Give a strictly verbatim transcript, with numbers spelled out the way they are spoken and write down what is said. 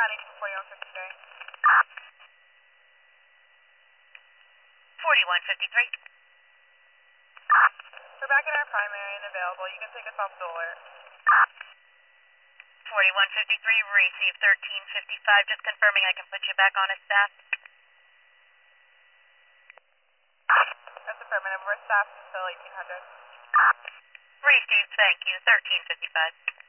County two forty-one fifty-three. forty-one fifty-three. We're back in our primary and available. You can take us off the alert. forty-one fifty-three, receive thirteen fifty-five. Just confirming I can put you back on as staff. That's affirmative. We're staffed until eighteen hundred. Receive, thank you, thirteen fifty-five.